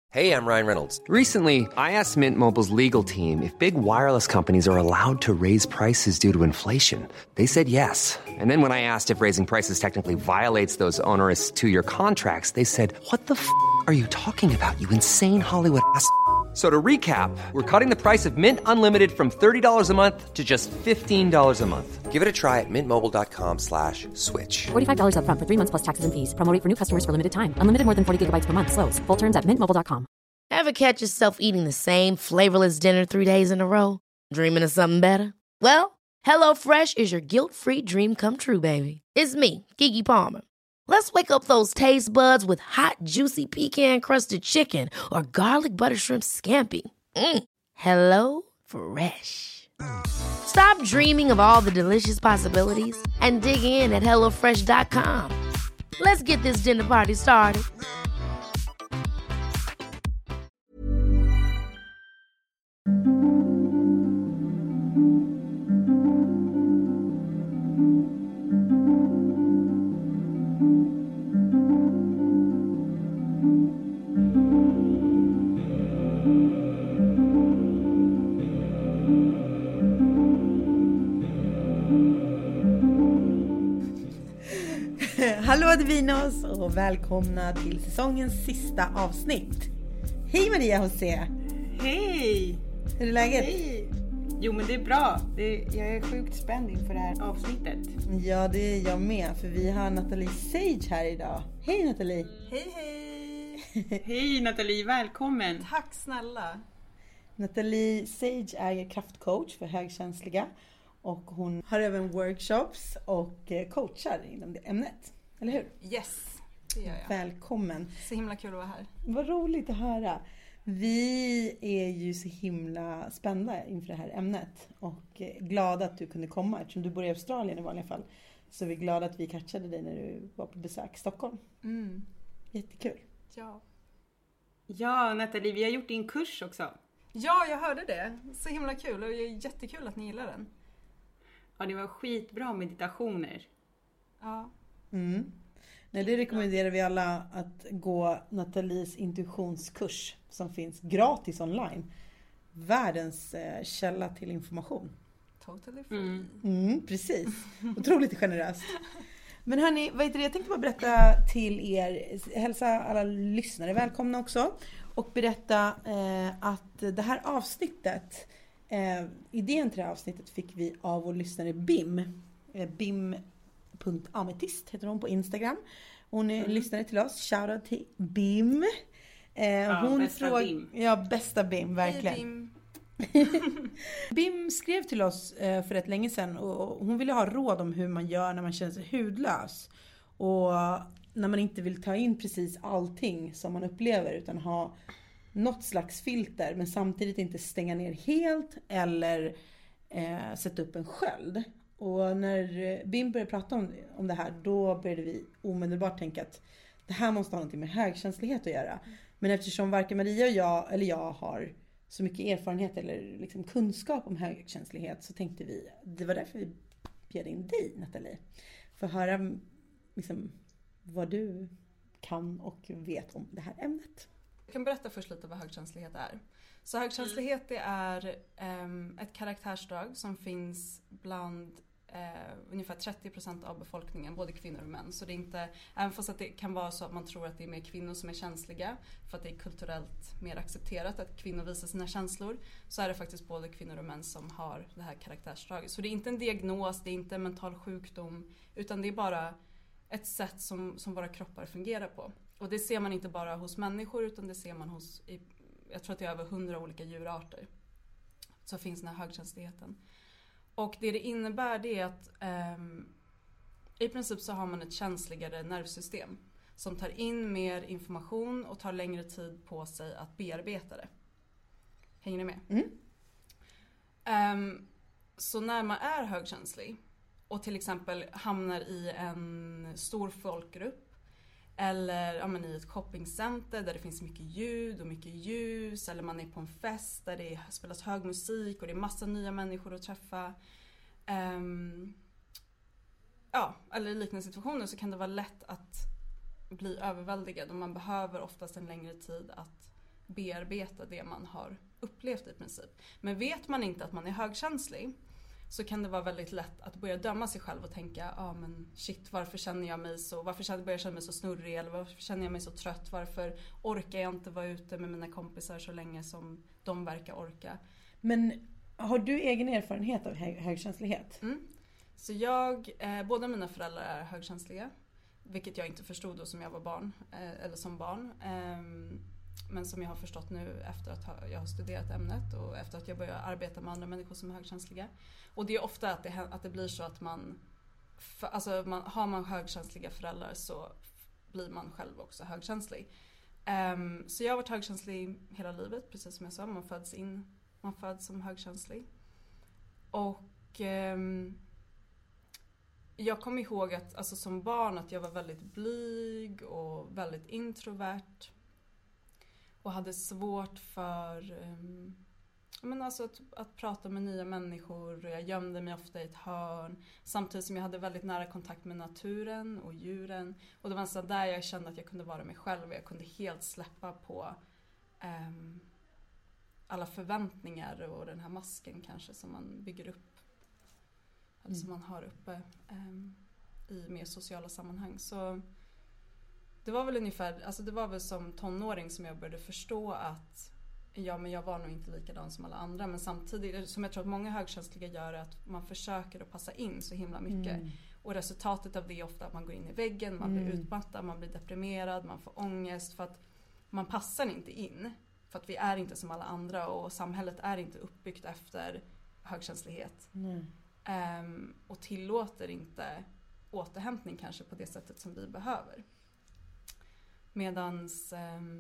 Hey, I'm Ryan Reynolds. Recently, I asked Mint Mobile's legal team if big wireless companies are allowed to raise prices due to inflation. They said yes. And then when I asked if raising prices technically violates those onerous two-year contracts, they said, "What the are you talking about, you insane Hollywood ass?" So to recap, we're cutting the price of Mint Unlimited from $30 a month to just $15 a month. Give it a try at mintmobile.com/switch. $45 up front for 3 months plus taxes and fees. Promo rate for new customers for limited time. Unlimited more than 40 gigabytes per month. Slows full terms at mintmobile.com. Ever catch yourself eating the same flavorless dinner 3 days in a row? Dreaming of something better? Well, HelloFresh is your guilt-free dream come true, baby. It's me, Keke Palmer. Let's wake up those taste buds with hot, juicy pecan-crusted chicken or garlic butter shrimp scampi. Hello Fresh. Stop dreaming of all the delicious possibilities and dig in at HelloFresh.com. Let's get this dinner party started. Hallå Adivinos och välkomna till säsongens sista avsnitt. Hej Maria José. Hej! Hur är läget? Hej! Jo men det är bra. Jag är sjukt spänd inför det här avsnittet. Ja, det är jag med, för vi har Nathalie Sage här idag. Hej Nathalie! Hej hej! Hej Nathalie, välkommen! Tack snälla! Nathalie Sage är kraftcoach för högkänsliga. Och hon har även workshops och coachar inom det ämnet. Eller hur? Yes, det gör jag. Välkommen. Så himla kul att vara här. Vad roligt att höra. Vi är ju så himla spända inför det här ämnet. Och glada att du kunde komma. Eftersom du bor i Australien i vanliga fall. Så vi är glada att vi catchade dig när du var på besök i Stockholm. Mm. Jättekul. Ja. Ja Nathalie, vi har gjort din kurs också. Ja, jag hörde det. Så himla kul och det är jättekul att ni gillar den. Ja, det var skitbra meditationer. Ja. Mm. Nej, det rekommenderar vi alla att gå Nathalies intuitionskurs som finns gratis online. Världens källa till information. Totally free. Precis. Otroligt generöst. Men hörni, jag tänkte bara berätta till er, hälsa alla lyssnare välkomna också. Och berätta att det här avsnittet, idén till det här avsnittet fick vi av vår lyssnare Bim. Bim.ametist heter hon på Instagram. Hon är lyssnare till oss. Shoutout till Bim. Hon bästa Bim. Ja, bästa Bim, verkligen. Hej Bim. Bim skrev till oss för rätt länge sedan och hon ville ha råd om hur man gör när man känner sig hudlös. Och när man inte vill ta in precis allting som man upplever utan ha något slags filter men samtidigt inte stänga ner helt eller sätta upp en sköld. Och när Bim började prata om det här, då började vi omedelbart tänka att det här måste ha någonting med högkänslighet att göra. Men eftersom varken Maria eller jag har så mycket erfarenhet eller liksom kunskap om högkänslighet så tänkte vi, det var därför vi bjöd in dig Nathalie. För att höra liksom, vad du kan och vet om det här ämnet. Jag kan berätta först lite vad högkänslighet är. Så högkänslighet det är ett karaktärsdrag som finns bland ungefär 30% av befolkningen, både kvinnor och män. Så det är inte, även fast att det kan vara så att man tror att det är mer kvinnor som är känsliga för att det är kulturellt mer accepterat att kvinnor visar sina känslor, så är det faktiskt både kvinnor och män som har det här karaktärsdraget. Så det är inte en diagnos, det är inte en mental sjukdom, utan det är bara ett sätt som våra kroppar fungerar på. Och det ser man inte bara hos människor utan det ser man hos, jag tror att det är över 100 olika djurarter. Så finns den här högkänsligheten. Och det innebär det är att i princip så har man ett känsligare nervsystem som tar in mer information och tar längre tid på sig att bearbeta det. Hänger ni med? Så när man är högkänslig och till exempel hamnar i en stor folkgrupp eller i ett shoppingcenter där det finns mycket ljud och mycket ljus, eller man är på en fest där det spelas hög musik och det är massa nya människor att träffa, eller i liknande situationer, så kan det vara lätt att bli överväldigad och man behöver oftast en längre tid att bearbeta det man har upplevt i princip. Men vet man inte att man är högkänslig, så kan det vara väldigt lätt att börja döma sig själv och tänka, men shit, varför känner jag mig så, börjar jag känna mig så snurrig, eller varför känner jag mig så trött, varför orkar jag inte vara ute med mina kompisar så länge som de verkar orka. Men har du egen erfarenhet av högkänslighet? Så båda mina föräldrar är högkänsliga, vilket jag inte förstod då som jag var barn, eller som barn. Men som jag har förstått nu efter att jag har studerat ämnet och efter att jag börjar arbeta med andra människor som är högkänsliga. Och det är ofta att det blir så att har man högkänsliga föräldrar så blir man själv också högkänslig. Så jag har varit högkänslig hela livet, precis som jag sa. Man föds som högkänslig. Och jag kommer ihåg att som barn att jag var väldigt blyg och väldigt introvert. Och hade svårt för att prata med nya människor. Jag gömde mig ofta i ett hörn. Samtidigt som jag hade väldigt nära kontakt med naturen och djuren. Och det var så där jag kände att jag kunde vara mig själv. Och jag kunde helt släppa på alla förväntningar och den här masken kanske som man bygger upp. Eller som man har uppe i mer sociala sammanhang. Så det var väl det var väl som tonåring som jag började förstå att men jag var nog inte likadan som alla andra. Men samtidigt, som jag tror att många högkänsliga gör, att man försöker att passa in så himla mycket. Och resultatet av det är ofta att man går in i väggen, man blir utmattad, man blir deprimerad, man får ångest. För att man passar inte in. För att vi är inte som alla andra och samhället är inte uppbyggt efter högkänslighet. Och tillåter inte återhämtning kanske på det sättet som vi behöver. Medans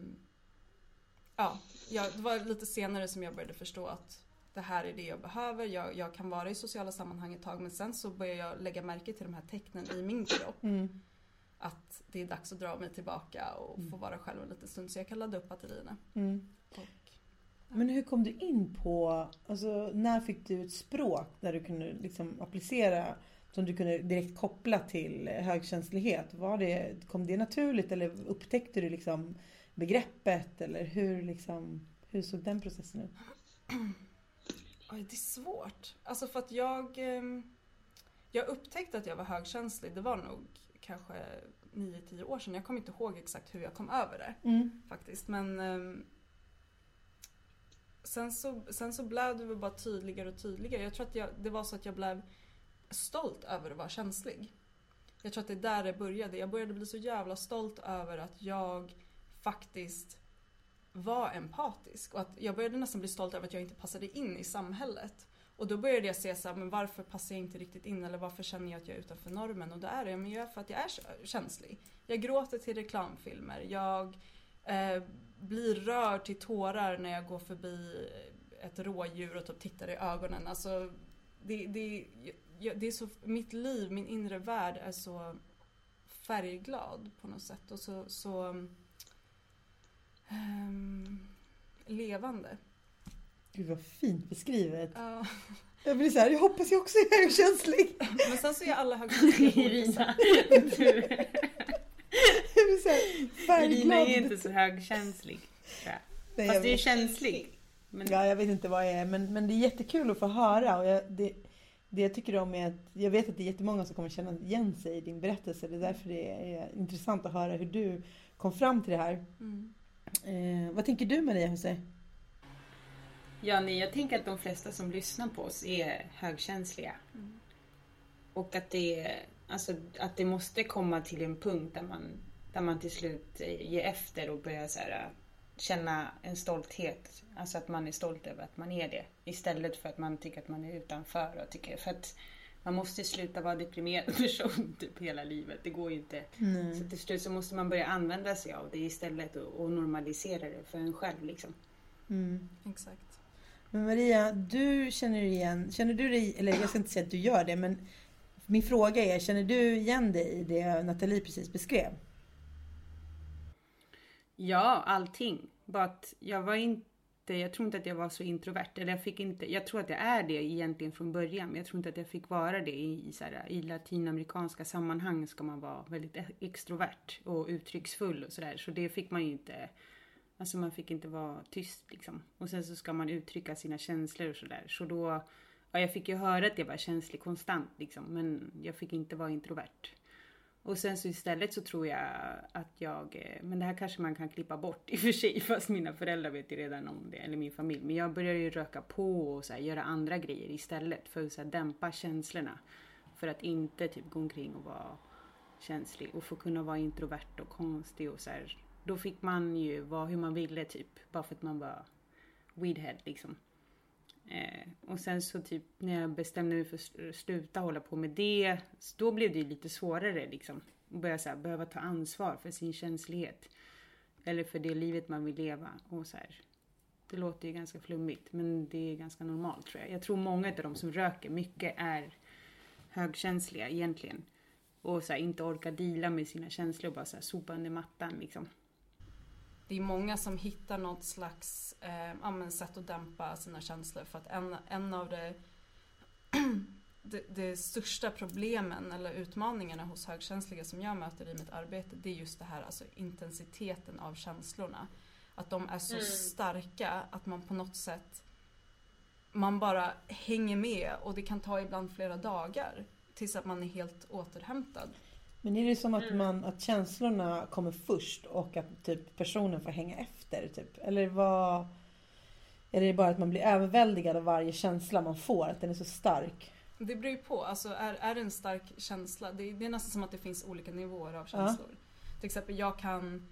det var lite senare som jag började förstå att det här är det jag behöver. Jag kan vara i sociala sammanhang ett tag, men sen så började jag lägga märke till de här tecknen i min kropp. Att det är dags att dra mig tillbaka och få vara själv en liten stund så jag kan ladda upp batterierna. Men hur kom du in på, när fick du ett språk där du kunde liksom applicera, som du kunde direkt koppla till högkänslighet? Kom det naturligt eller upptäckte du liksom begreppet, eller hur såg den processen ut? Det är svårt. För att jag upptäckte att jag var högkänslig. Det var nog kanske 9-10 år sedan. Jag kommer inte ihåg exakt hur jag kom över det faktiskt. Men sen så blev det bara tydligare och tydligare. Jag tror att det var så att jag blev stolt över att vara känslig. Jag tror att det är där det började. Jag började bli så jävla stolt över att jag faktiskt var empatisk. Och att jag började nästan bli stolt över att jag inte passade in i samhället. Och då började jag se men varför passar jag inte riktigt in? Eller varför känner jag att jag är utanför normen? Och det är det, men jag för att jag är känslig. Jag gråter till reklamfilmer. Jag blir rörd till tårar när jag går förbi ett rådjur och typ tittar i ögonen. Det är så, mitt liv, min inre värld är så färgglad på något sätt. Och så levande. Gud vad fint beskrivet. Ja. Jag blir jag hoppas jag också är högkänslig. Men sen så är alla högkänsliga. Irina. Irina är inte så högkänslig. Nej, fast det är känslig. Men... Ja, jag vet inte vad jag är. Men det är jättekul att få höra. Och det jag tycker om är att jag vet att det är jättemånga som kommer känna igen sig i din berättelse. Det är därför det är intressant att höra hur du kom fram till det här. Vad tänker du, Maria Jose? Ja, jag tänker att de flesta som lyssnar på oss är högkänsliga. Och att det måste komma till en punkt där man till slut ger efter och börjar känna en stolthet. Alltså att man är stolt över att man är det. Istället för att man tycker att man är utanför. För att man måste sluta vara deprimerad person typ hela livet. Det går ju inte. Så till slut så måste man börja använda sig av det istället och normalisera det för en själv liksom. Exakt. Men Maria, känner du dig, eller jag ska inte säga att du gör det, men min fråga är, känner du igen dig i det Nathalie precis beskrev? Ja, allting. Bara att jag tror inte att jag var så introvert. Eller jag tror att jag är det egentligen från början. Men jag tror inte att jag fick vara det i latinamerikanska sammanhang ska man vara väldigt extrovert och uttrycksfull och sådär. Så det fick man ju inte Alltså man fick inte vara tyst liksom. Och sen så ska man uttrycka sina känslor och sådär. Så då, ja, jag fick ju höra att jag var känslig konstant liksom. Men jag fick inte vara introvert. Och sen så istället så tror jag att men det här kanske man kan klippa bort i och för sig, fast mina föräldrar vet ju redan om det, eller min familj. Men jag började ju röka på och så här, göra andra grejer istället för att så här, dämpa känslorna. För att inte typ gå omkring och vara känslig och få kunna vara introvert och konstig och så här. Då fick man ju vara hur man ville typ, bara för att man var weedhead liksom. Och sen så typ när jag bestämde mig för att sluta hålla på med det, då blev det ju lite svårare liksom. Och börja så här, behöva ta ansvar för sin känslighet. Eller för det livet man vill leva. Och så här. Det låter ju ganska flummigt, men det är ganska normalt tror jag. Jag tror många av de som röker mycket är högkänsliga egentligen. Och så här, inte orkar deala med sina känslor och bara så här, sopa under mattan liksom. Det är många som hittar något slags sätt att dämpa sina känslor. För att en av det största problemen eller utmaningarna hos högkänsliga som jag möter i mitt arbete, det är just det här, alltså intensiteten av känslorna. Att de är så starka att man på något sätt, man bara hänger med, och det kan ta ibland flera dagar tills att man är helt återhämtad. Men är det som att känslorna kommer först och att typ personen får hänga efter typ? Eller är det bara att man blir överväldigad av varje känsla man får, att den är så stark? Det beror ju på, alltså är det en stark känsla, det är nästan som att det finns olika nivåer av känslor. Till exempel jag kan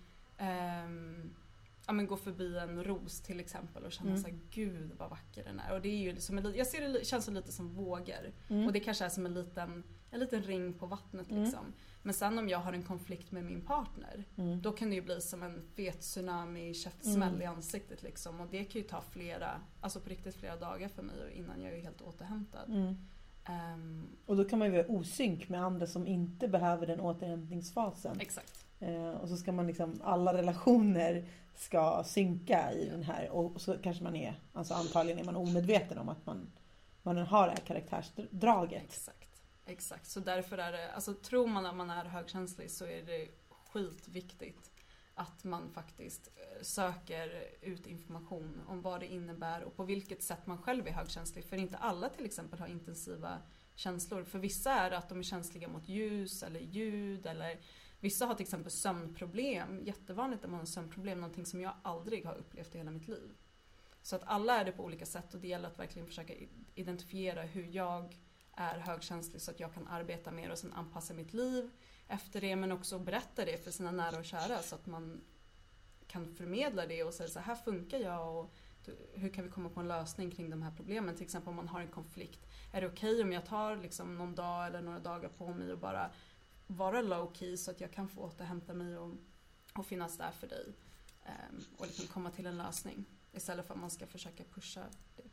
gå förbi en ros till exempel och känna så här, gud vad vacker den är. Och det är ju liksom jag ser det känns lite som vågor. Och det kanske är som en liten ring på vattnet liksom. Men sen om jag har en konflikt med min partner, då kan det ju bli som en fet tsunami, käftsmäll i ansiktet liksom. Och det kan ju ta på riktigt flera dagar för mig innan jag är helt återhämtad. Och då kan man ju vara osynk med andra som inte behöver den återhämtningsfasen. Exakt. Och så ska man liksom, alla relationer ska synka i den här, och så kanske man är, alltså antagligen är man omedveten om att man har det här karaktärsdraget. Exakt. Så därför är det, alltså tror man att man är högkänslig så är det skitviktigt att man faktiskt söker ut information om vad det innebär och på vilket sätt man själv är högkänslig. För inte alla till exempel har intensiva känslor. För vissa är det att de är känsliga mot ljus eller ljud, eller vissa har till exempel sömnproblem. Jättevanligt att man har sömnproblem, någonting som jag aldrig har upplevt i hela mitt liv. Så att alla är det på olika sätt, och det gäller att verkligen försöka identifiera hur jag är högkänslig så att jag kan arbeta mer och sen anpassa mitt liv efter det, men också berätta det för sina nära och kära så att man kan förmedla det och säga så här funkar jag, och hur kan vi komma på en lösning kring de här problemen. Till exempel om man har en konflikt, är det okej om jag tar liksom någon dag eller några dagar på mig och bara vara low key så att jag kan få återhämta mig och finnas där för dig och liksom komma till en lösning istället för att man ska försöka pusha det.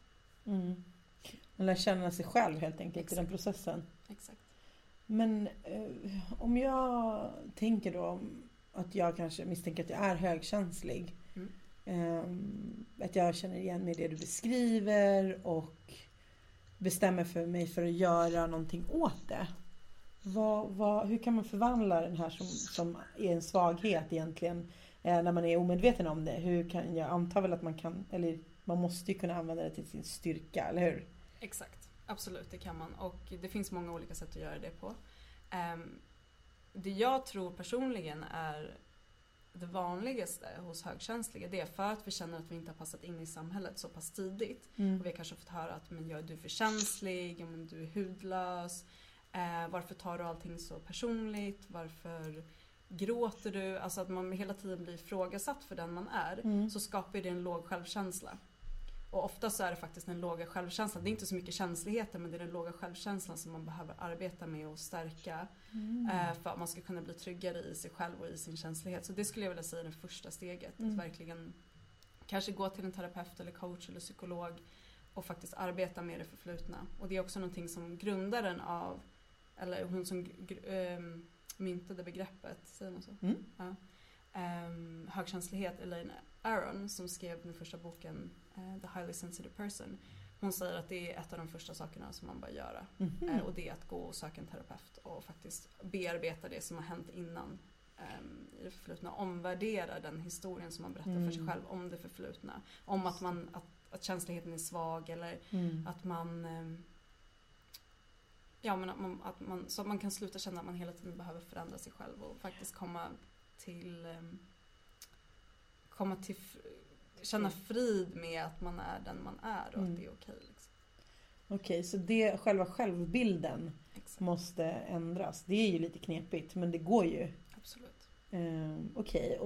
Man lär känna sig själv helt enkelt. Exakt. I den processen. Exakt. Men om jag tänker då att jag kanske misstänker att jag är högkänslig. Att jag känner igen med det du beskriver och bestämmer för mig för att göra någonting åt det. Hur kan man förvandla den här som är en svaghet egentligen när man är omedveten om det? Hur kan jag antar väl att man kan, eller man måste ju kunna använda det till sin styrka, eller hur? Exakt, absolut det kan man, och det finns många olika sätt att göra det på. Det jag tror personligen är det vanligaste hos högkänsliga, det är för att vi känner att vi inte har passat in i samhället så pass tidigt. Och vi har kanske fått höra att du är för känslig, du är hudlös, varför tar du allting så personligt, varför gråter du, alltså att man hela tiden blir ifrågasatt för den man är, så skapar det en låg självkänsla. Och ofta så är det faktiskt den låga självkänslan, det är inte så mycket känsligheter, men det är den låga självkänslan som man behöver arbeta med och stärka för att man ska kunna bli tryggare i sig själv och i sin känslighet. Så det skulle jag vilja säga är det första steget, att verkligen kanske gå till en terapeut eller coach eller psykolog och faktiskt arbeta med det förflutna. Och det är också någonting som grundaren av, eller hon som myntade begreppet, säger man så? Ja. Högkänslighet, Elaine Aron, som skrev den första boken The Highly Sensitive Person. Hon säger att det är ett av de första sakerna som man bör göra. Och det är att gå och söka en terapeut och faktiskt bearbeta det som har hänt innan i det förflutna, omvärderar den historien som man berättar för sig själv om det förflutna. Om att känsligheten är svag eller att man så att man kan sluta känna att man hela tiden behöver förändra sig själv och faktiskt känna frid med att man är den man är och att det är okej. Liksom. Okej, så det, själva självbilden måste ändras. Det är ju lite knepigt, men det går ju. Absolut. Okej,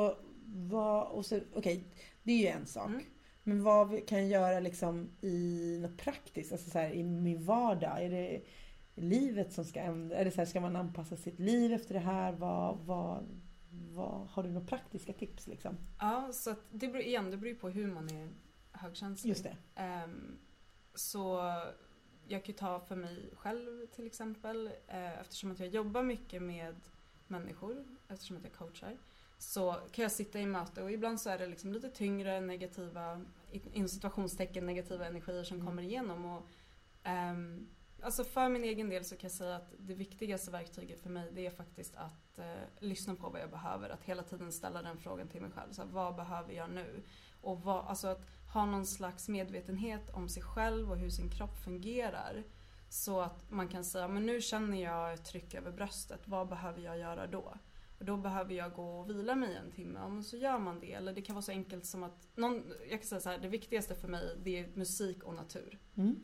det är ju en sak. Men vad kan jag göra liksom i något praktiskt? Alltså så här, i min vardag? Är det livet som ska ändra? Är det så här, ska man anpassa sitt liv efter det här? Vad har du några praktiska tips liksom? Ja, så att det beror på hur man är högkänslig. Just det. Så jag kan ta för mig själv till exempel, eftersom att jag jobbar mycket med människor, eftersom att jag coachar, så kan jag sitta i möte och ibland så är det liksom lite tyngre negativa, inom situationstecken negativa energier som kommer igenom och alltså för min egen del så kan jag säga att det viktigaste verktyget för mig det är faktiskt att lyssna på vad jag behöver, att hela tiden ställa den frågan till mig själv, så här, vad behöver jag nu? Och alltså att ha någon slags medvetenhet om sig själv och hur sin kropp fungerar, så att man kan säga, men nu känner jag ett tryck över bröstet, vad behöver jag göra då? Och då behöver jag gå och vila mig en timme, och så gör man det. Eller det kan vara så enkelt som att jag kan säga så här, det viktigaste för mig det är musik och natur.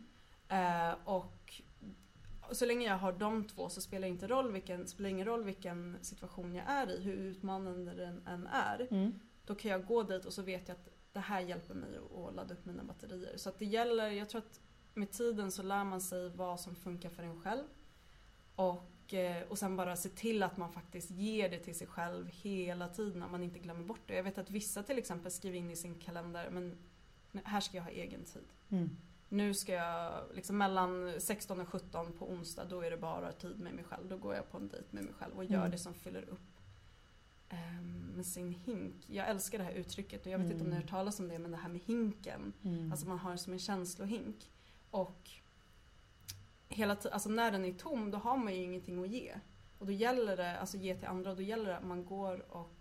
Och så länge jag har de två så spelar ingen roll vilken situation jag är i, hur utmanande den än är. Då kan jag gå dit och så vet jag att det här hjälper mig att ladda upp mina batterier. Så att det gäller, jag tror att med tiden så lär man sig vad som funkar för en själv. Och sen bara se till att man faktiskt ger det till sig själv hela tiden, att man inte glömmer bort det. Jag vet att vissa till exempel skriver in i sin kalender, men här ska jag ha egen tid. Nu ska jag liksom mellan 16 och 17 på onsdag, då är det bara tid med mig själv. Då går jag på en dejt med mig själv och gör det som fyller upp med sin hink. Jag älskar det här uttrycket och jag vet inte om ni har hört talas om det, men det här med hinken. Alltså man har det som en känslohink. Och hela tiden, alltså när den är tom, då har man ju ingenting att ge. Och då gäller det, alltså ge till andra, och då gäller det att man går och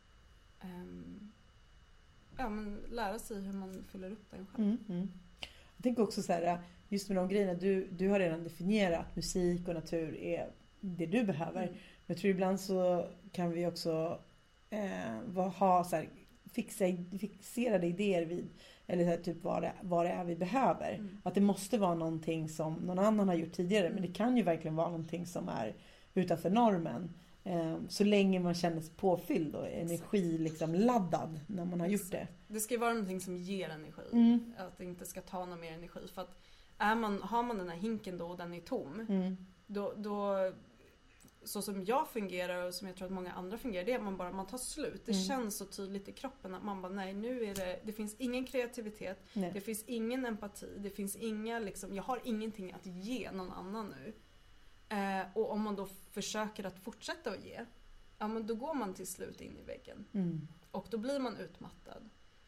men lära sig hur man fyller upp den själv. Jag tänker också så här, just med de grejerna, du har redan definierat musik och natur är det du behöver. Men jag tror ibland så kan vi också ha så här fixerade idéer vid, eller så här, typ vad det är vi behöver. Att det måste vara någonting som någon annan har gjort tidigare, men det kan ju verkligen vara någonting som är utanför normen. Så länge man känner sig påfylld och energi liksom laddad när man har gjort det. Det ska ju vara någonting som ger energi. Att det inte ska ta någon mer energi. För att har man den här hinken då och den är tom, då så som jag fungerar och som jag tror att många andra fungerar, det är att man tar slut. Det känns så tydligt i kroppen att man bara, nej, nu är det finns ingen kreativitet, det finns ingen empati, det finns inga liksom, jag har ingenting att ge någon annan nu. Och om man då försöker att fortsätta att ge, ja men då går man till slut in i väggen. Och då blir man utmattad.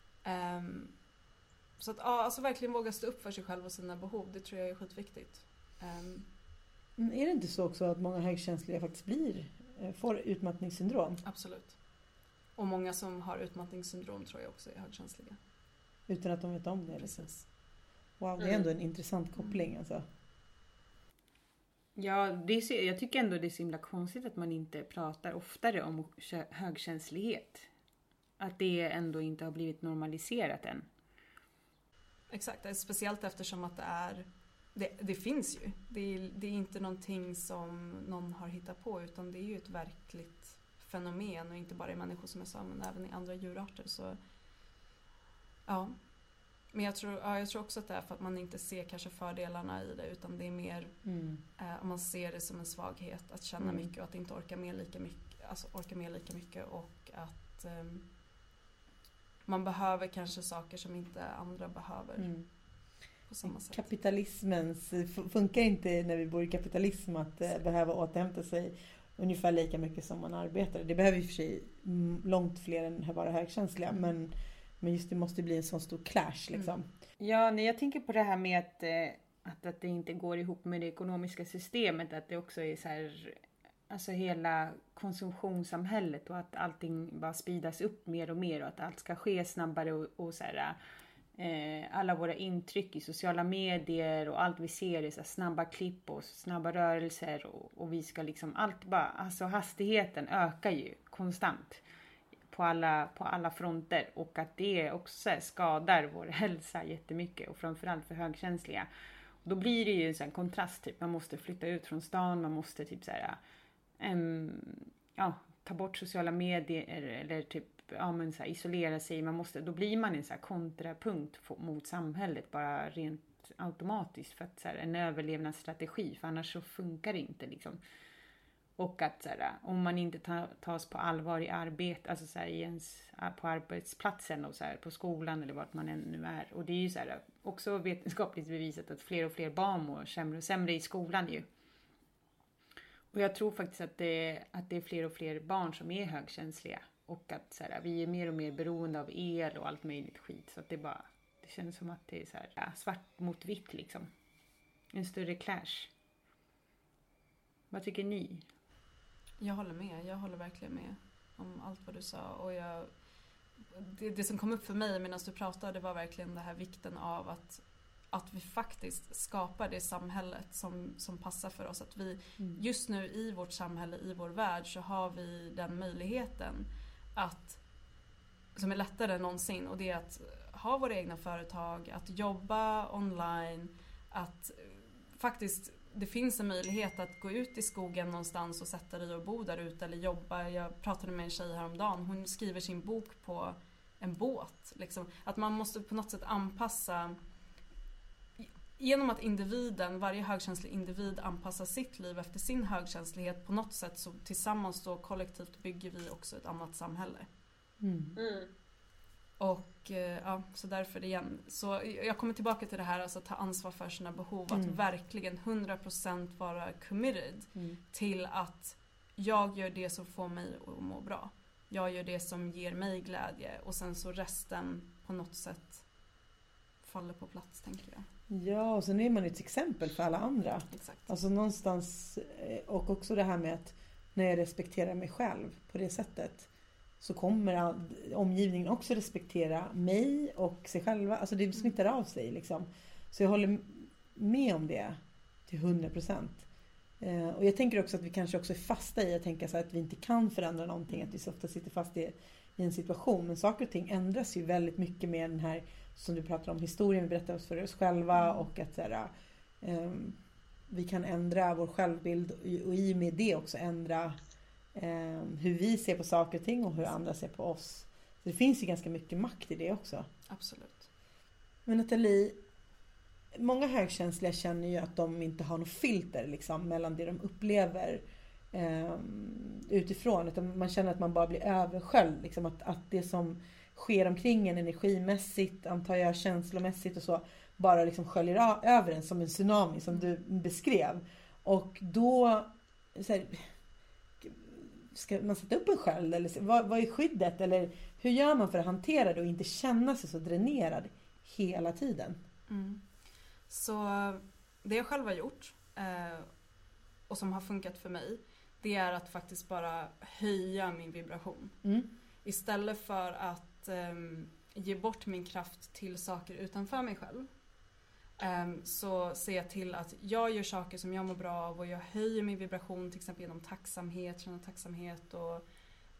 Så att alltså verkligen våga stå upp för sig själv och sina behov, det tror jag är skitviktigt. Är det inte så också att många högkänsliga faktiskt får utmattningssyndrom? Absolut. Och många som har utmattningssyndrom tror jag också är högkänsliga. Utan att de vet om det. Precis. Wow, det är ändå en intressant koppling alltså. Ja, jag tycker ändå det är så himla konstigt att man inte pratar oftare om högkänslighet. Att det ändå inte har blivit normaliserat än. Exakt, speciellt eftersom att det finns ju. Det är inte någonting som någon har hittat på, utan det är ju ett verkligt fenomen, och inte bara i människor som jag sa, men även i andra djurarter. Så ja. Men jag tror också att det är för att man inte ser kanske fördelarna i det, utan det är mer om man ser det som en svaghet att känna mycket och att inte orka med lika mycket, och att man behöver kanske saker som inte andra behöver på samma sätt. Kapitalismens funkar inte när vi bor i kapitalism att behöva återhämta sig ungefär lika mycket som man arbetar. Det behöver i och för sig långt fler än bara högkänsliga, men just det måste bli en sån stor clash liksom. Ja, när jag tänker på det här med att det inte går ihop med det ekonomiska systemet, att det också är så här, alltså hela konsumtionssamhället och att allting bara speedas upp mer och mer och att allt ska ske snabbare och så här, alla våra intryck i sociala medier och allt vi ser är så här snabba klipp och snabba rörelser och vi ska liksom allt bara, alltså hastigheten ökar ju konstant på alla fronter och att det också skadar vår hälsa jättemycket och framförallt för högkänsliga. Och då blir det ju en sån kontrast, typ man måste flytta ut från stan, man måste typ så här, ta bort sociala medier eller typ men så här, isolera sig, då blir man en så här kontrapunkt mot samhället bara rent automatiskt för att så här, en överlevnadsstrategi, för annars så funkar det inte liksom. Och att så här, om man inte tas på allvar i arbete, alltså så här, på arbetsplatsen och så här, på skolan eller vart man än nu är. Och det är ju så här, också vetenskapligt bevisat att fler och fler barn mår sämre och sämre i skolan ju. Och jag tror faktiskt att det är fler och fler barn som är högkänsliga. Och att så här, vi är mer och mer beroende av el och allt möjligt skit. Så att det känns som att det är så här, svart mot vitt liksom. En större clash. Vad tycker ni? Jag håller med. Jag håller verkligen med om allt vad du sa. Och det som kom upp för mig medan du pratade var verkligen det här vikten av att vi faktiskt skapar det samhället som passar för oss. Att vi just nu i vårt samhälle, i vår värld, så har vi den möjligheten som är lättare än någonsin. Och det är att ha våra egna företag, att jobba online, att faktiskt det finns en möjlighet att gå ut i skogen någonstans och sätta dig och bo där ute eller jobba. Jag pratade med en tjej häromdagen, hon skriver sin bok på en båt. Liksom. Att man måste på något sätt anpassa, genom att varje högkänslig individ anpassar sitt liv efter sin högkänslighet på något sätt, så tillsammans då kollektivt bygger vi också ett annat samhälle. Och så därför igen. Så jag kommer tillbaka till det här, alltså att ta ansvar för sina behov. Att verkligen 100% vara committed till att jag gör det som får mig att må bra. Jag gör det som ger mig glädje. Och sen så resten på något sätt faller på plats, tänker jag. Ja, och sen är man ett exempel för alla andra. Exakt. Alltså någonstans, och också det här med att när jag respekterar mig själv på det sättet, så kommer omgivningen också respektera mig och sig själva. Alltså det smittar av sig liksom. Så jag håller med om det till 100%. Och jag tänker också att vi kanske också är fasta i att tänka så här att vi inte kan förändra någonting. Att vi så ofta sitter fast i en situation. Men saker och ting ändras ju väldigt mycket med den här, som du pratar om, historien vi berättar för oss själva. Och att så här, vi kan ändra vår självbild och i med det också ändra hur vi ser på saker och ting och hur andra ser på oss. Så det finns ju ganska mycket makt i det också. Absolut. Men Nathalie, många högkänsliga känner ju att de inte har något filter liksom, mellan det de upplever utifrån. Utan man känner att man bara blir översköljd. Liksom, att det som sker omkring en energimässigt, antar jag, känslomässigt och så, bara liksom sköljer över en som en tsunami som du beskrev. Och då så här, ska man sätta upp en sköld? Eller vad är skyddet? Eller hur gör man för att hantera det och inte känna sig så dränerad hela tiden? Så det jag själv har gjort och som har funkat för mig, det är att faktiskt bara höja min vibration. Istället för att ge bort min kraft till saker utanför mig själv, så ser jag till att jag gör saker som jag mår bra av och jag höjer min vibration, till exempel genom tacksamhet, känna tacksamhet. Och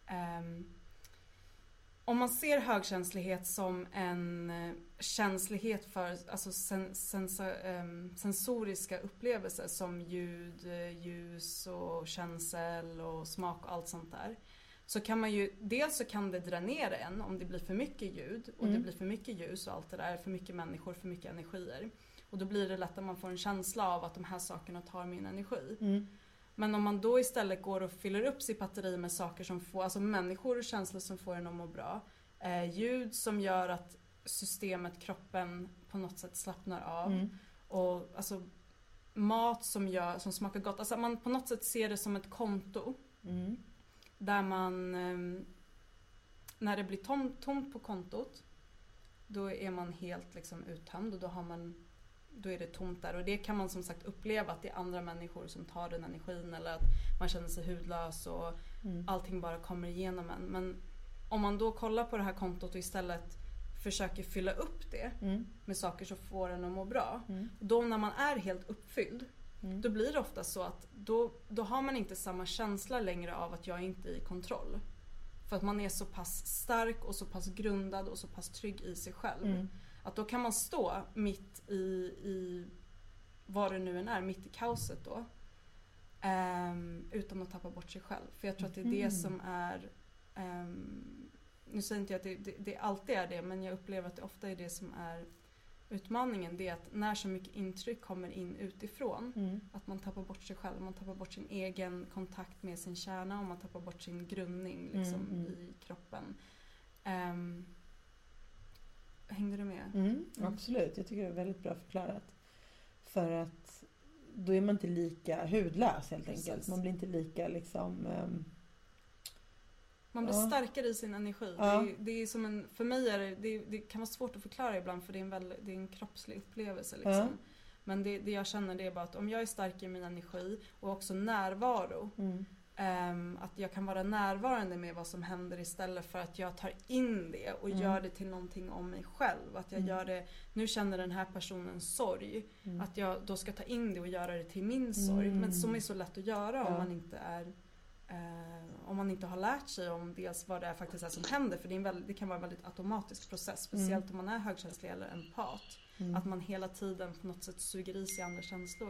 om man ser högkänslighet som en känslighet för alltså sensoriska upplevelser som ljud, ljus och känsel och smak och allt sånt där, så kan man ju, dels så kan det dränera en om det blir för mycket ljud och det blir för mycket ljus och allt det där, för mycket människor, för mycket energier. Och då blir det lätt att man får en känsla av att de här sakerna tar min energi. Men om man då istället går och fyller upp sitt batteri med saker som får, alltså människor och känslor som får en att må bra, ljud som gör att systemet, kroppen på något sätt slappnar av, och alltså mat som smakar gott, alltså man på något sätt ser det som ett konto där man när det blir tomt på kontot, då är man helt liksom uttömd och då har man då är det tomt där. Och det kan man som sagt uppleva att det är andra människor som tar den energin, eller att man känner sig hudlös och allting bara kommer igenom en. Men om man då kollar på det här kontot och istället försöker fylla upp det med saker som får en att må bra. Då när man är helt uppfylld, då blir det ofta så att då har man inte samma känsla längre av att jag är inte i kontroll. För att man är så pass stark och så pass grundad och så pass trygg i sig själv. Att då kan man stå mitt i vad det nu än är, mitt i kaoset då. Utan att tappa bort sig själv. För jag tror att det är det som är... nu säger inte jag att det alltid är det, men jag upplever att det ofta är det som är utmaningen. Det är att när så mycket intryck kommer in utifrån, att man tappar bort sig själv, man tappar bort sin egen kontakt med sin kärna och man tappar bort sin grundning liksom, i kroppen. Hängde du med? Absolut, jag tycker det är väldigt bra förklarat. För att då är man inte lika hudlös helt enkelt. Man blir inte lika liksom... Man blir starkare i sin energi. Ja. Det är som en, för mig är det kan vara svårt att förklara ibland, för det är en kroppslig upplevelse liksom. Ja. Men det jag känner, det är bara att om jag är stark i min energi och också närvaro, att jag kan vara närvarande med vad som händer istället för att jag tar in det och gör det till någonting om mig själv. Att jag gör det, nu känner den här personen sorg, att jag då ska ta in det och göra det till min sorg. Men som är så lätt att göra om man inte är om man inte har lärt sig om dels vad det är faktiskt är som händer. För det kan vara en väldigt automatisk process. Speciellt om man är högkänslig eller empat. Att man hela tiden på något sätt suger i sig andra känslor.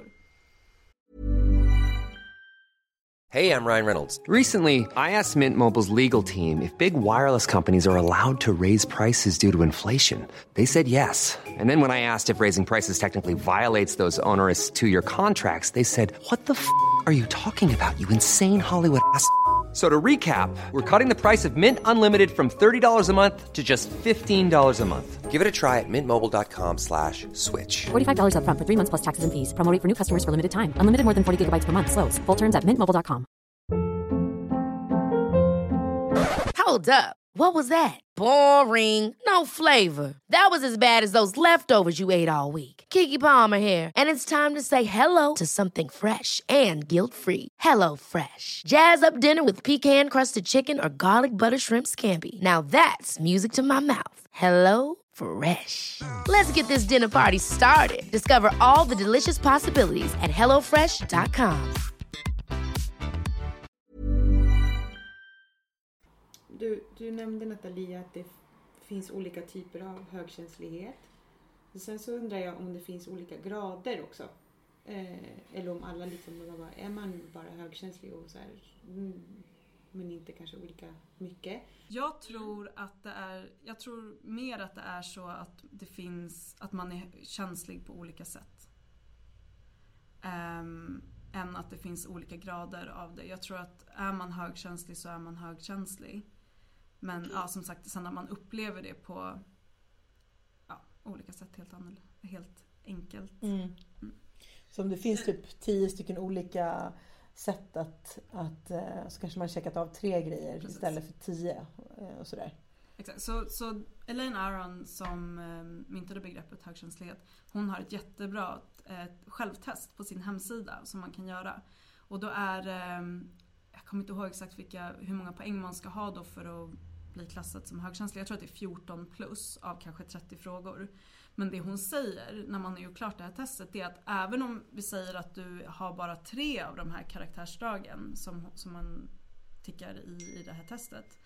Hey, I'm Ryan Reynolds. Recently, I asked Mint Mobile's legal team if big wireless companies are allowed to raise prices due to inflation. They said yes. And then when I asked if raising prices technically violates those onerous 2-year contracts, they said, "What the f*** are you talking about, you insane Hollywood ass?" So to recap, we're cutting the price of Mint Unlimited from $30 a month to just $15 a month. Give it a try at mintmobile.com/switch. $45 up front for 3 months plus taxes and fees. Promo rate for new customers for limited time. Unlimited more than 40 gigabytes per month. Slows full terms at mintmobile.com. Hold up. What was that? Boring. No flavor. That was as bad as those leftovers you ate all week. Keke Palmer here, and it's time to say hello to something fresh and guilt-free. Hello Fresh. Jazz up dinner with pecan-crusted chicken or garlic butter shrimp scampi. Now that's music to my mouth. Hello Fresh. Let's get this dinner party started. Discover all the delicious possibilities at hellofresh.com. Du nämnde, Natalia, att det finns olika typer av högkänslighet. Sen så undrar jag om det finns olika grader också. Eller om alla liksom är man bara högkänslig och så här, men inte kanske olika mycket. Jag tror mer att det är så att det finns, att man är känslig på olika sätt. Än att det finns olika grader av det. Jag tror att är man högkänslig så är man högkänslig. Men ja, som sagt, sen när man upplever det på olika sätt, helt enkelt. Så om det finns typ 10 stycken olika sätt att så kanske man checkat av 3 grejer. Precis. Istället för 10 och sådär. Exakt. Så Elaine Aron, som myntade begreppet högkänslighet, hon har ett jättebra självtest på sin hemsida som man kan göra. Och då är jag kommer inte ihåg exakt hur många poäng man ska ha då för att bli klassad som högkänslig. Jag tror att det är 14 plus av kanske 30 frågor. Men det hon säger när man har gjort klart det här testet är att även om vi säger att du har bara 3 av de här karaktärsdragen som man tickar i det här testet,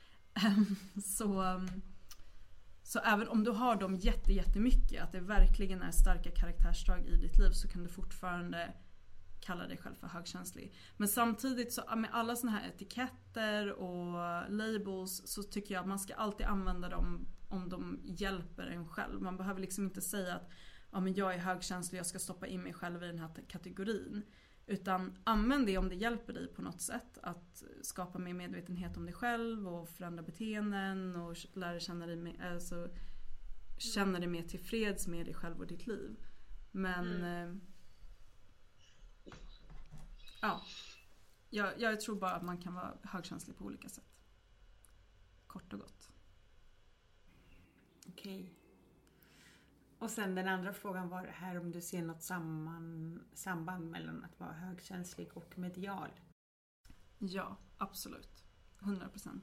så även om du har dem jättemycket, att det verkligen är starka karaktärsdrag i ditt liv, så kan du fortfarande kalla dig själv för högkänslig. Men samtidigt så med alla såna här etiketter och labels, så tycker jag att man ska alltid använda dem om de hjälper en själv. Man behöver liksom inte säga att men jag är högkänslig, jag ska stoppa in mig själv i den här kategorin. Utan använd det om det hjälper dig på något sätt att skapa mer medvetenhet om dig själv och förändra beteenden och lära känna dig känna dig mer tillfreds med dig själv och ditt liv. Men jag tror bara att man kan vara högkänslig på olika sätt. Kort och gott. Okej. Och sen den andra frågan var här om du ser något samband mellan att vara högkänslig och medial. Ja, absolut. 100%.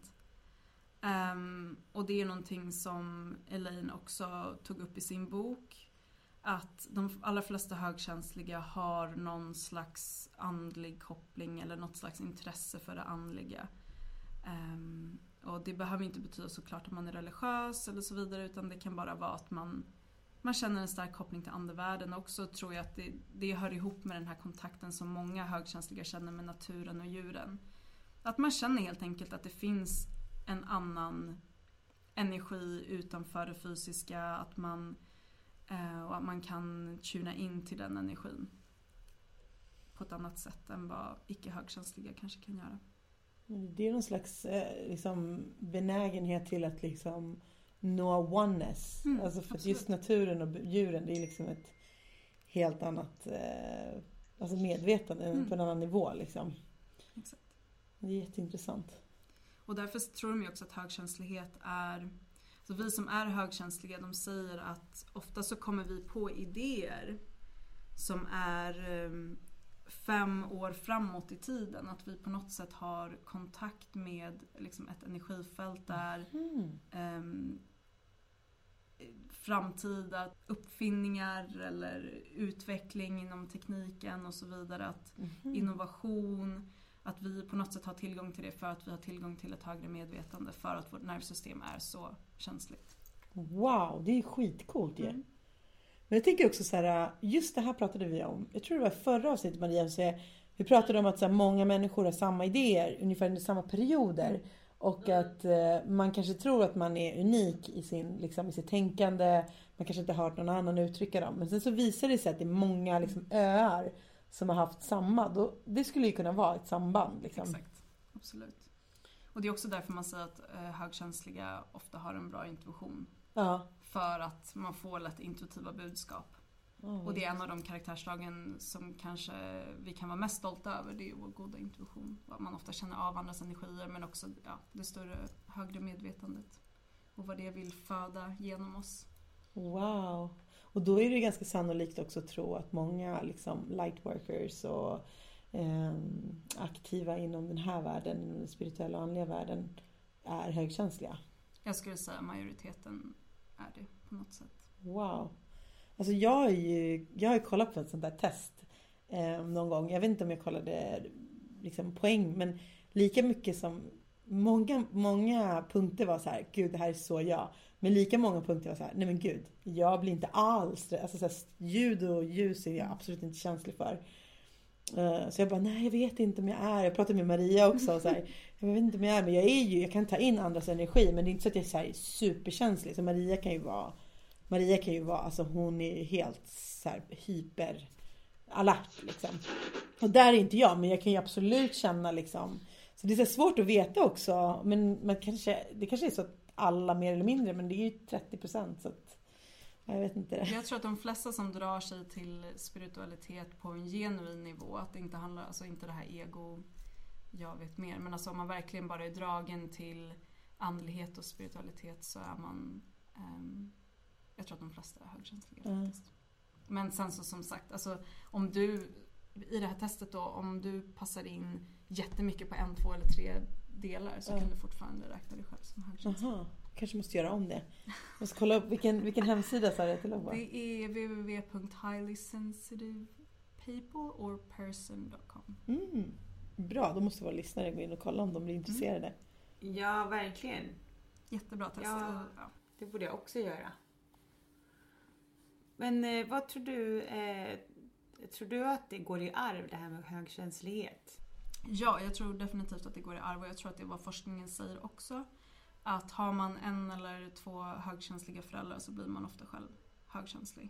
Och det är någonting som Elaine också tog upp i sin bok. Att de allra flesta högkänsliga har någon slags andlig koppling eller något slags intresse för det andliga. Och det behöver inte betyda såklart att man är religiös eller så vidare, utan det kan bara vara att man känner en stark koppling till andevärlden. Också tror jag att det hör ihop med den här kontakten som många högkänsliga känner med naturen och djuren. Att man känner helt enkelt att det finns en annan energi utanför det fysiska, att man kan tuna in till den energin på ett annat sätt än vad icke-högkänsliga kanske kan göra. Det är någon slags liksom, benägenhet till att liksom nå oneness. Alltså för att just naturen och djuren, det är liksom ett helt annat alltså medvetande på en annan nivå liksom. Exakt. Det är jätteintressant. Och därför tror de ju också att högkänslighet är... Så vi som är högkänsliga, de säger att ofta så kommer vi på idéer som är 5 år framåt i tiden. Att vi på något sätt har kontakt med liksom ett energifält där framtida uppfinningar eller utveckling inom tekniken och så vidare. Att innovation, att vi på något sätt har tillgång till det för att vi har tillgång till ett högre medvetande för att vårt nervsystem är så känsligt. Wow, det är skitcoolt ju. Men jag tänker också så här, just det här pratade vi om. Jag tror det var förra avsnittet Maria, så vi pratade om att så här, många människor har samma idéer ungefär under samma perioder. Och att man kanske tror att man är unik i i sitt tänkande. Man kanske inte har hört någon annan uttrycka dem. Men sen så visar det sig att det är många liksom, öar som har haft samma. Det skulle ju kunna vara ett samband. Liksom. Exakt, absolut. Och det är också därför man säger att högkänsliga ofta har en bra intuition. Ja. För att man får lätt intuitiva budskap. Och det är en av de karaktärsdragen som kanske vi kan vara mest stolta över. Det är vår goda intuition. Man ofta känner av andras energier, men också det större, högre medvetandet. Och vad det vill föda genom oss. Wow. Och då är det ganska sannolikt också att tro att många liksom, lightworkers och aktiva inom den här världen, inom den spirituella och andliga världen, är högkänsliga. Jag skulle säga majoriteten är det på något sätt. Wow. Alltså jag har ju kollat på ett sånt där test någon gång. Jag vet inte om jag kollade liksom poäng, men lika mycket som många punkter var så här, gud det här är så jag. Men lika många punkter var så här, nej men gud, jag blir inte alls, alltså så här, ljud och ljus är jag absolut inte känslig för. Så jag bara, nej jag vet inte om jag är. Jag pratade med Maria också och så här, jag vet inte om jag är, men jag kan ta in andras energi, men det är inte så att jag är så här superkänslig. Så Maria kan ju vara, alltså hon är helt så här hyper alert liksom. Och där är inte jag, men jag kan ju absolut känna liksom. Så det är så svårt att veta också, men det kanske är så att alla mer eller mindre, men det är ju 30%, så att jag vet inte. Jag tror att de flesta som drar sig till spiritualitet på en genuin nivå, att det inte handlar, alltså inte det här ego, jag vet mer, men alltså om man verkligen bara är dragen till andlighet och spiritualitet, så är man jag tror att de flesta är högkänsliga faktiskt. Men sen så som sagt, alltså om du i det här testet då, om du passar in jättemycket på 1, 2 eller 3 delar, så kan du fortfarande räkna dig själv som högkänslig. Jaha, kanske måste göra om det. Jag ska kolla upp vilken hemsida sa det till att vara. Det är www.highlysensitivepeopleorperson.com. Bra, då måste våra lyssnare gå in och kolla om de blir intresserade. Ja, verkligen. Jättebra test. Ja, det borde jag också göra. Men vad tror du? Tror du att det går i arv, det här med högkänslighet? Ja, jag tror definitivt att det går i arv, och jag tror att det är vad forskningen säger också. Att har man 1 eller 2 högkänsliga föräldrar, så blir man ofta själv högkänslig.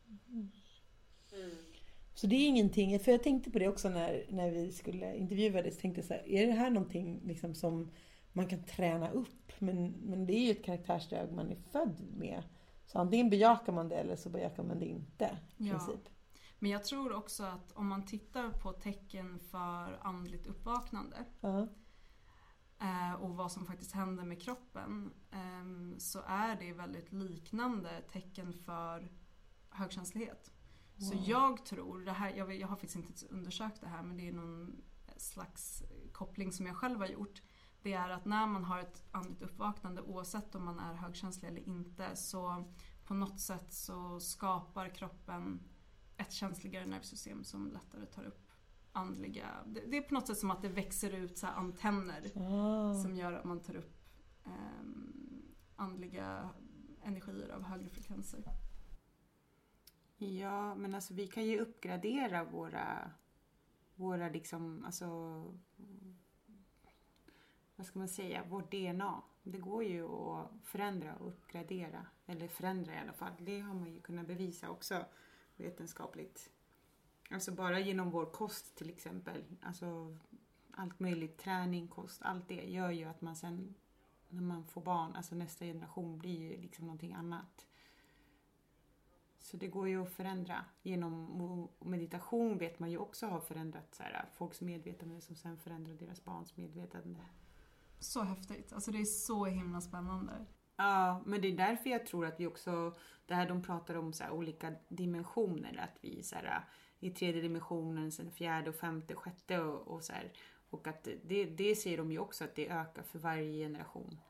Så det är ingenting, för jag tänkte på det också när vi skulle intervjua det, så tänkte jag så här, är det här någonting liksom som man kan träna upp? Men det är ju ett karaktärsdrag man är född med. Så antingen bejakar man det eller så bejakar man det inte i princip. Men jag tror också att om man tittar på tecken för andligt uppvaknande och vad som faktiskt händer med kroppen, så är det väldigt liknande tecken för högkänslighet. Så jag tror, det här, jag har faktiskt inte undersökt det här, men det är någon slags koppling som jag själv har gjort. Det är att när man har ett andligt uppvaknande, oavsett om man är högkänslig eller inte, så på något sätt så skapar kroppen ett känsligare nervsystem som lättare tar upp andliga... Det är på något sätt som att det växer ut så här antenner som gör att man tar upp andliga energier av högre frekvenser. Ja, men alltså vi kan ju uppgradera våra liksom, alltså, vad ska man säga, vårt DNA. Det går ju att förändra och uppgradera, eller förändra i alla fall. Det har man ju kunnat bevisa också vetenskapligt. Alltså bara genom vår kost till exempel, alltså allt möjligt, träning, kost, allt det gör ju att man sen när man får barn, alltså nästa generation blir ju liksom någonting annat. Så det går ju att förändra. Genom meditation vet man ju också har förändrat så här, folks medvetande som sen förändrar deras barns medvetande. Så häftigt. Alltså det är så himla spännande. Ja, men det är därför jag tror att vi också, det här de pratar om så här, olika dimensioner, att vi så här, i 3:e dimensionen, sen 4:e och 5:e, 6:e och så här, och att det ser de ju också att det ökar för varje generation.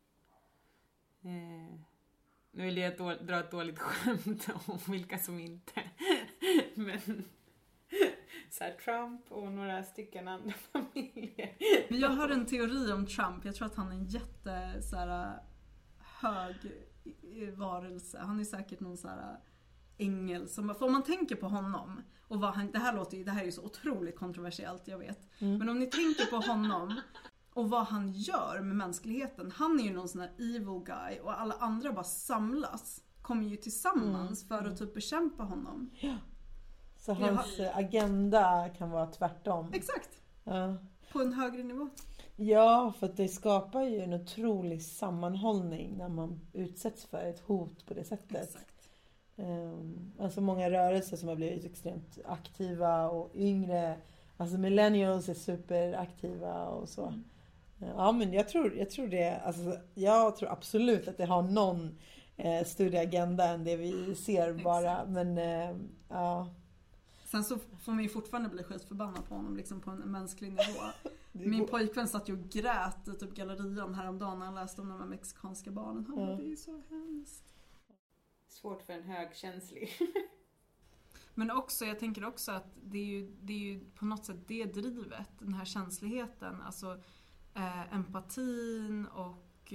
Nu vill jag dra ett dåligt skämt om vilka som inte. Men så här, Trump och några stycken andra familjer. Men jag har en teori om Trump. Jag tror att han är en jätte så här, hög varelse. Han är säkert någon så här ängel. Som, för om man tänker på honom och vad han, det här är ju så otroligt kontroversiellt, jag vet. Men om ni tänker på honom och vad han gör med mänskligheten. Han är ju någon sån här evil guy och alla andra bara samlas. Kommer ju tillsammans för att typ bekämpa honom. Ja. Så hans agenda kan vara tvärtom. Exakt. Ja. På en högre nivå. Ja, för att det skapar ju en otrolig sammanhållning när man utsätts för ett hot på det sättet. Exakt. Alltså många rörelser som har blivit extremt aktiva och yngre. Alltså millennials är superaktiva och så. Ja, men jag tror det, alltså jag tror absolut att det har någon större agenda än det vi ser bara. Men ja. Sen så får man ju fortfarande bli skitförbannad på honom liksom på en mänsklig nivå. Min pojkvän satt ju och grät i typ gallerian häromdagen när han läste om de här mexikanska barnen. Han bara, det är så hemskt. Svårt för en högkänslig. Men också, jag tänker också att det är ju på något sätt det drivet, den här känsligheten, alltså empatin och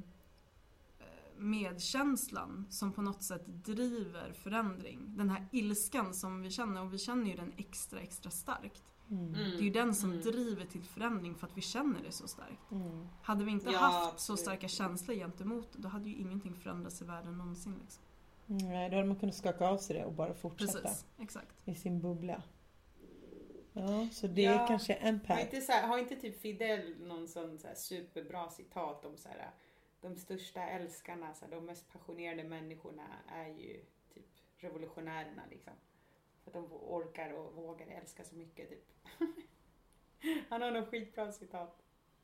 medkänslan som på något sätt driver förändring. Den här ilskan som vi känner, och vi känner ju den extra starkt. Det är ju den som driver till förändring för att vi känner det så starkt. Hade vi inte haft så starka känslor gentemot, då hade ju ingenting förändrats i världen någonsin liksom. Nej, då hade man kunnat skaka av sig det och bara fortsätta. Precis, exakt. I sin bubbla. Ja, så det är kanske empath. Har inte typ Fidel någon sån så här superbra citat om så här, de största älskarna, så här, de mest passionerade människorna är ju typ revolutionärerna liksom. För att de orkar och vågar älska så mycket typ. Han har någon skitbra citat.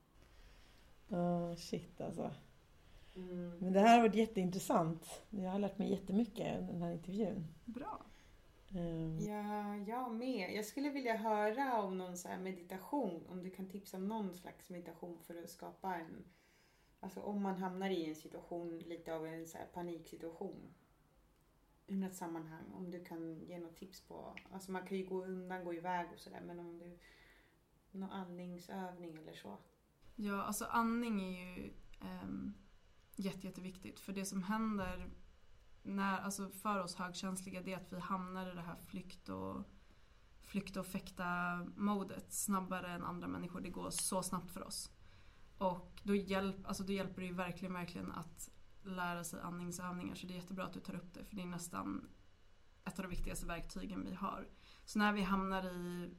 Shit alltså. Men det här har varit jätteintressant. Jag har lärt mig jättemycket i den här intervjun. Bra. Ja, jag med. Jag skulle vilja höra om någon så här meditation. Om du kan tipsa om någon slags meditation för att skapa en... Alltså om man hamnar i en situation, lite av en så här paniksituation. I något sammanhang. Om du kan ge något tips på... Alltså man kan ju gå iväg och sådär. Men om du... Någon andningsövning eller så. Ja, alltså andning är ju... jätteviktigt, för det som händer när, alltså för oss högkänsliga, det är att vi hamnar i det här flykt och fäkta modet snabbare än andra människor. Det går så snabbt för oss, och då hjälper det ju verkligen att lära sig andningsövningar. Så det är jättebra att du tar upp det, för det är nästan ett av de viktigaste verktygen vi har. Så när vi hamnar i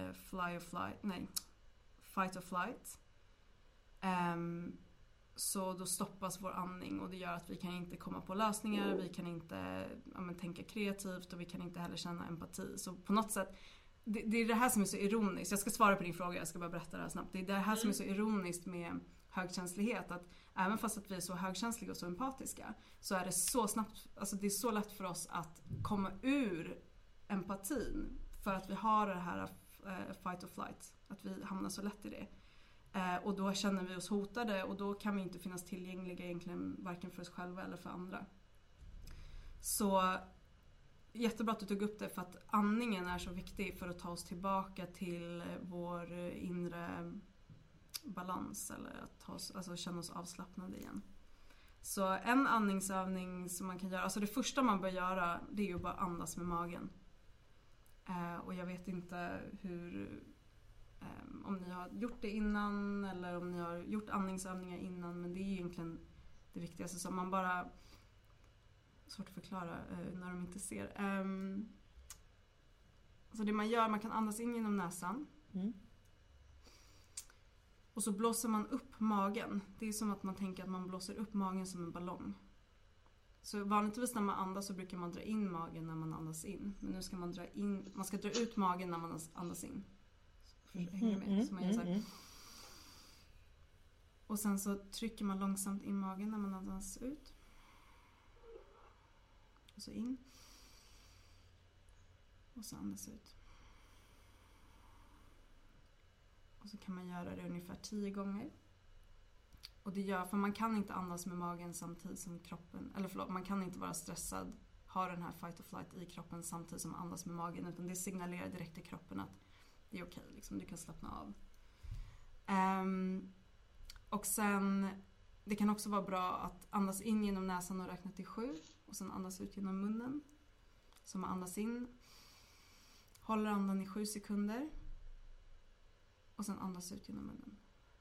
fight or flight, så då stoppas vår andning, och det gör att vi kan inte komma på lösningar, vi kan inte tänka kreativt, och vi kan inte heller känna empati. Så på något sätt, det är det här som är så ironiskt. Jag ska svara på din fråga, jag ska bara berätta det här snabbt. Det är det här som är så ironiskt med högkänslighet, att även fast att vi är så högkänsliga och så empatiska, så är det så snabbt, alltså det är så lätt för oss att komma ur empatin för att vi har det här fight or flight, att vi hamnar så lätt i det. Och då känner vi oss hotade, och då kan vi inte finnas tillgängliga egentligen varken för oss själva eller för andra. Så jättebra att du tog upp det, för att andningen är så viktig för att ta oss tillbaka till vår inre balans, eller att alltså känna oss avslappnade igen. Så en andningsövning som man kan göra, alltså det första man bör göra, det är ju bara andas med magen. Och jag vet inte om ni har gjort det innan eller om ni har gjort andningsövningar innan, men det är egentligen det viktigaste som man bara... Svårt att förklara när de inte ser. Så det man gör, man kan andas in genom näsan. Och så blåser man upp magen. Det är som att man tänker att man blåser upp magen som en ballong. Så vanligtvis när man andas så brukar man dra in magen när man andas in. Men nu ska man man ska dra ut magen när man andas in. Hänger med? Så man gör så här. Och sen så trycker man långsamt in magen när man andas ut. Och så in. Och så andas ut. Och så kan man göra det ungefär 10 gånger. Och det gör, för man kan inte andas med magen samtidigt som kroppen, eller förlåt, man kan inte vara stressad, ha den här fight or flight i kroppen samtidigt som man andas med magen, utan det signalerar direkt till kroppen att det är okej, liksom, du kan slappna av. Och sen, det kan också vara bra att andas in genom näsan och räkna till 7 och sen andas ut genom munnen. Så man andas in, håller andan i 7 sekunder och sen andas ut genom munnen.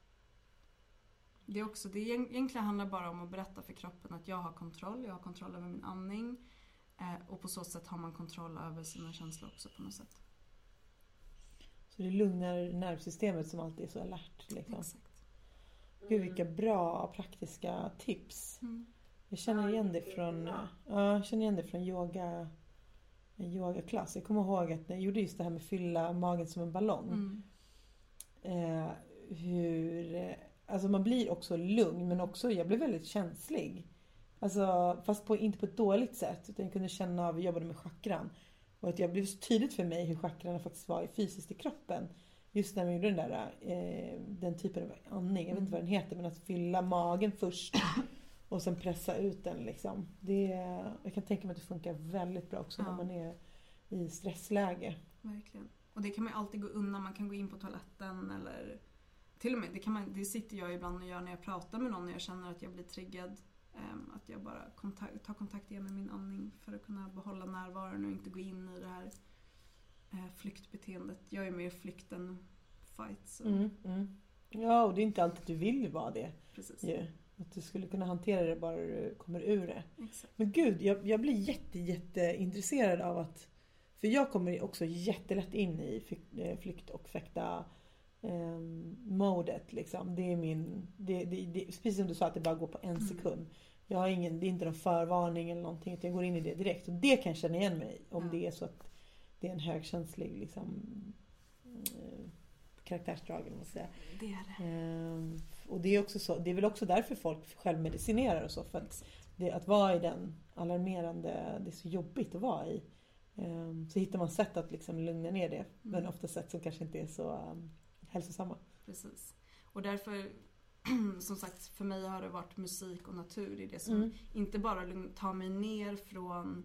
Det egentligen handlar bara om att berätta för kroppen att jag har kontroll över min andning, och på så sätt har man kontroll över sina känslor också på något sätt. Så det lugnar nervsystemet som alltid är så alert liksom. Exakt. Gud, vilka bra praktiska tips. Jag känner igen det från en yogaklass. Jag kommer ihåg att när jag gjorde just det här med fylla magen som en ballong. Alltså man blir också lugn, men också jag blev väldigt känslig. Alltså fast inte på ett dåligt sätt, utan jag kunde känna av, jag jobbade med chakran. Och att jag blev så tydligt för mig hur chakrarna faktiskt var fysiskt i kroppen. Just när man gjorde den typen av andning. Jag vet inte vad den heter, men att fylla magen först och sen pressa ut den liksom. Jag kan tänka mig att det funkar väldigt bra också när man är i stressläge. Verkligen. Och det kan man alltid gå undan. Man kan gå in på toaletten eller till och med, det sitter jag ibland och gör när jag pratar med någon och jag känner att jag blir triggad. Att jag bara tar kontakt igen med min andning för att kunna behålla närvaron och inte gå in i det här flyktbeteendet. Jag är mer flykt än fight. Så. Ja, och det är inte alltid du vill vara det. Precis. Yeah. Att du skulle kunna hantera det bara du kommer ur det. Exakt. Men gud, jag blir jätte intresserad av att... För jag kommer också jättelätt in i flykt och fäkta modet liksom. Det är det, precis som du sa, att det bara går på en sekund. Jag har det är inte någon förvarning eller någonting, utan jag går in i det direkt. Och det kan jag känna igen mig om det är så att det är en högkänslig liksom, karaktärsdrag, eller vad man säger. Det är det. Och det är också så, det är väl också därför folk självmedicinerar och så, för att vara i den alarmerande, det är så jobbigt att vara i. Så hittar man sätt att liksom lugna ner det, men ofta sätt som kanske inte är så hälsosamma. Precis. Och därför, som sagt, för mig har det varit musik och natur i det som inte bara tar mig ner från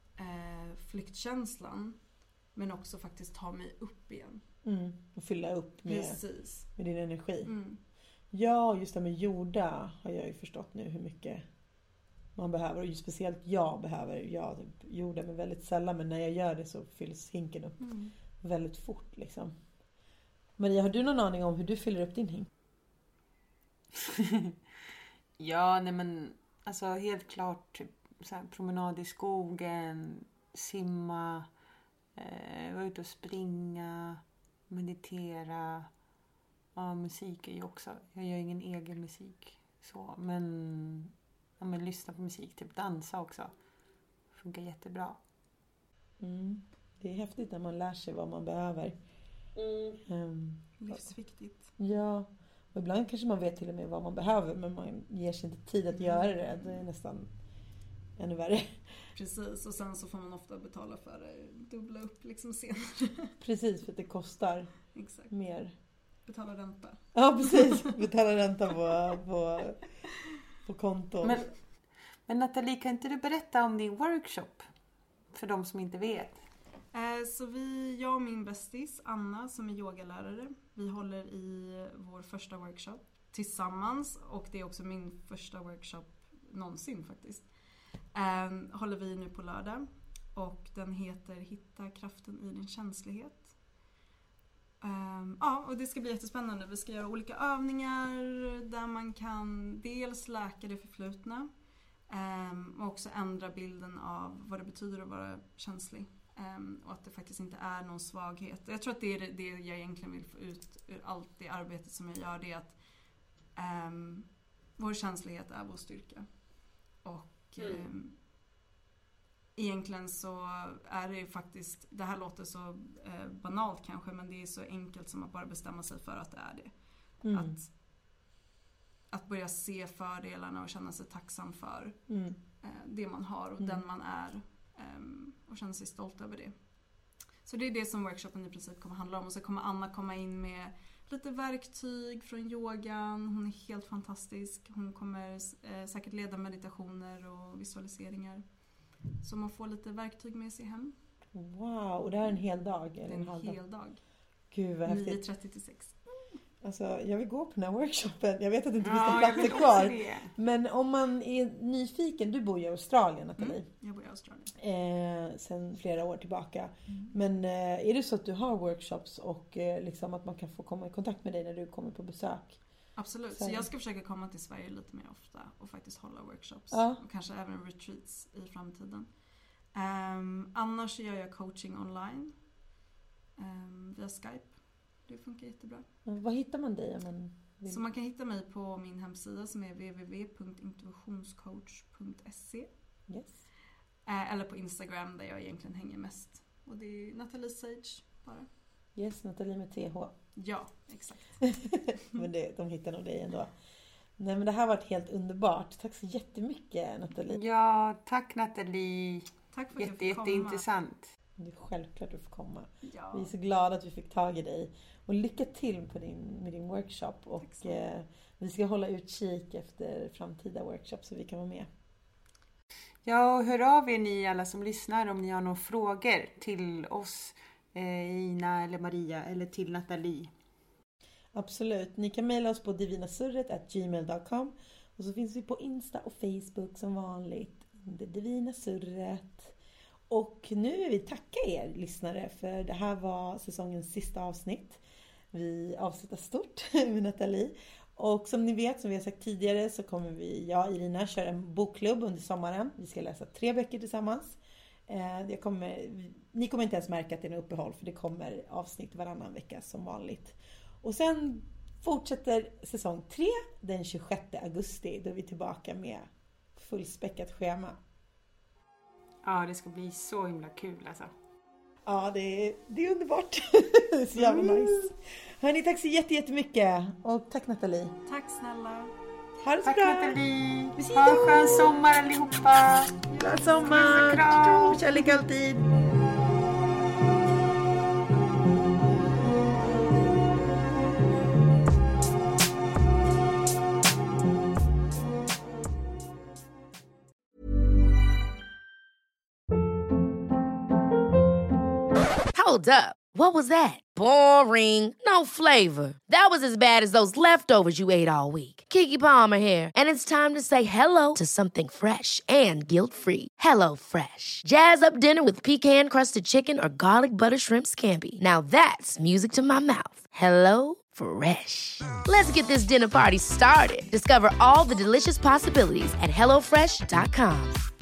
flyktkänslan, men också faktiskt tar mig upp igen. Och fylla upp med din energi. Ja, just det med jorda har jag ju förstått nu hur mycket man behöver. Och speciellt jag behöver jorda, men väldigt sällan. Men när jag gör det så fylls hinken upp väldigt fort liksom. Maria, har du någon aning om hur du fyller upp din hink? Ja, nej men alltså helt klart typ, så här, promenad i skogen, simma, vara ute och springa, meditera. Ja, musik är ju också, jag gör ingen egen musik så, men lyssna på musik, typ dansa också. Funkar jättebra. Det är häftigt när man lär sig vad man behöver. livsviktigt. Ja, Och ibland kanske man vet till och med vad man behöver, men man ger sig inte tid att göra det. Det är nästan ännu värre. Precis, och sen så får man ofta betala för det, dubbla upp liksom senare. Precis, för att det kostar Exakt. mer. Betala ränta. Ja, precis. Betala ränta på konto. Men Nathalie, kan inte du berätta om din workshop? För de som inte vet. Så jag och min bästis Anna som är yogalärare, vi håller i vår första workshop tillsammans. Och det är också min första workshop någonsin faktiskt. Håller vi nu på lördag. Och den heter Hitta kraften i din känslighet. Ja, och det ska bli jättespännande. Vi ska göra olika övningar där man kan dels läka det förflutna. Och också ändra bilden av vad det betyder att vara känslig. Och att det faktiskt inte är någon svaghet. Jag tror att det är det jag egentligen vill få ut ur allt det arbetet som jag gör. Det är att vår känslighet är vår styrka. Och egentligen så är det ju faktiskt, det här låter så banalt kanske, men det är så enkelt som att bara bestämma sig för att det är det. Att börja se fördelarna och känna sig tacksam för det man har och den man är. Och känna sig stolt över det. Så det är det som workshopen i princip kommer handla om. Och så kommer Anna komma in med lite verktyg från yogan. Hon är helt fantastisk. Hon kommer säkert leda meditationer och visualiseringar. Så man får lite verktyg med sig hem. Wow, och det här är en hel dag? Eller en hel dag. Gud vad häftigt. 9:30 till 6. Alltså, jag vill gå på den här workshopen. Jag vet att det inte finns några platser kvar. Men om man är nyfiken, du bor i Australien, Nathalie. Jag bor i Australien. Sen flera år tillbaka. Men är det så att du har workshops och liksom att man kan få komma i kontakt med dig när du kommer på besök? Absolut, så jag ska försöka komma till Sverige lite mer ofta och faktiskt hålla workshops. Och kanske även retreats i framtiden. Annars gör jag coaching online via Skype. Det funkar jättebra. Vad hittar man dig om man vill? Så man kan hitta mig på min hemsida som är www.intuitionscoach.se. Yes. Eller på Instagram där jag egentligen hänger mest. Och det är Nathalie Sage bara. Yes, Nathalie med TH. Ja, exakt. Men de hittar nog dig ändå. Nej, men det här har varit helt underbart. Tack så jättemycket, Nathalie. Ja, tack Nathalie. Tack för att jag fick komma. Jätteintressant. Det är självklart du får komma. Ja. Vi är så glada att vi fick tag i dig. Och lycka till med din workshop. Och vi ska hålla utkik efter framtida workshops så vi kan vara med. Ja, och hör av er ni alla som lyssnar om ni har några frågor till oss, Ina eller Maria eller till Nathalie. Absolut. Ni kan mejla oss på divinasurret@gmail.com. Och så finns vi på Insta och Facebook som vanligt under Divina Surret. Och nu vill vi tacka er lyssnare för det här var säsongens sista avsnitt. Vi avslutar stort med Nathalie. Och som ni vet, som vi har sagt tidigare, så kommer jag och Irina köra en bokklubb under sommaren. Vi ska läsa 3 böcker tillsammans. Ni kommer inte ens märka att det är en uppehåll, för det kommer avsnitt varannan vecka som vanligt. Och sen fortsätter säsong 3 den 26 augusti. Då är vi tillbaka med fullspäckat schema. Ja, det ska bli så himla kul alltså. Ja, det är underbart. Det är så jävla nice. Hörni, tack så jättemycket. Och tack Nathalie. Tack snälla. Ha det så tack bra. Nathalie. Ha en skön sommar allihopa. Glad sommar. Kärlek alltid. Hold up. What was that? Boring. No flavor. That was as bad as those leftovers you ate all week. Keke Palmer here, and it's time to say hello to something fresh and guilt-free. Hello Fresh. Jazz up dinner with pecan-crusted chicken or garlic butter shrimp scampi. Now that's music to my mouth. Hello Fresh. Let's get this dinner party started. Discover all the delicious possibilities at hellofresh.com.